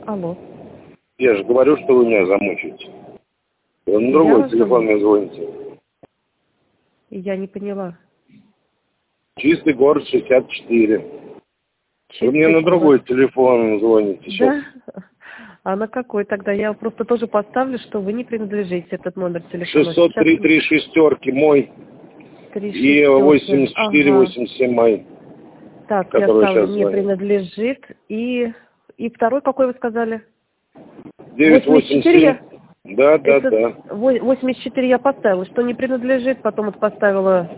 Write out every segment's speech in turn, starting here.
Алло. Я же говорю, что вы меня замучите. Вы на другой телефон мне звоните. Я не поняла. Чистый город 64. Чистый Вы мне на другой телефон звоните сейчас. Да? А на какой тогда? Я просто тоже поставлю, что вы не принадлежите, этот номер телефона. 603 3 шестерки мой. 3 И шестерки. 84 Ага. 87 мой. Так, я Который ставлю, сейчас не звонит. принадлежит. И второй какой вы сказали? 987. Да. 84 я поставила, что не принадлежит. Потом вот поставила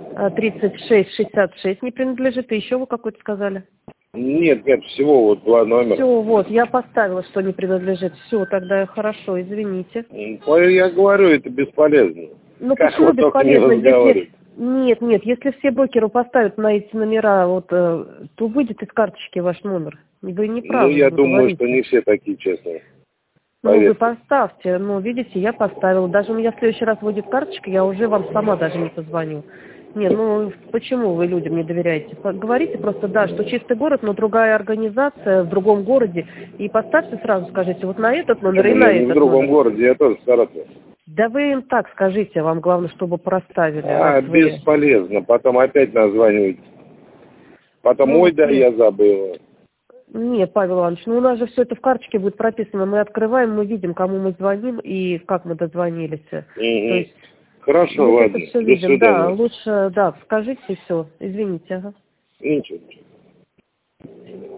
3666 не принадлежит. И еще вы какой-то сказали? Нет, всего вот два номера. Все, вот, я поставила, что не принадлежит. Все, тогда хорошо, извините. Я говорю, это бесполезно. Ну как почему вот только не бесполезно, если... разговаривать? Нет, если все брокеры поставят на эти номера, вот, то выйдет из карточки ваш номер. Вы не правы. Я думаю, говорите. что не все такие честные. Ну, вы Поверьте. поставьте. Ну, видите, я поставила. Даже у меня в следующий раз выйдет карточка, я уже вам сама даже не позвоню. Не, ну, почему вы людям не доверяете? Говорите просто, да, что чистый город, но другая организация в другом городе. И поставьте сразу, скажите, вот на этот номер и на Я не этот в другом номер. городе, я тоже в Саратове. Да вы им так скажите, вам главное, чтобы проставили. Раз вы... Бесполезно. Потом опять названивать. Потом, Ну, я забыла. Нет, Павел Иванович, ну у нас же все это в карточке будет прописано. Мы открываем, мы видим, кому мы звоним и как мы дозвонились. То есть, Хорошо, мы ладно. это все До видим. свидания. Да, лучше, да, скажите все. Извините, ага. Ничего.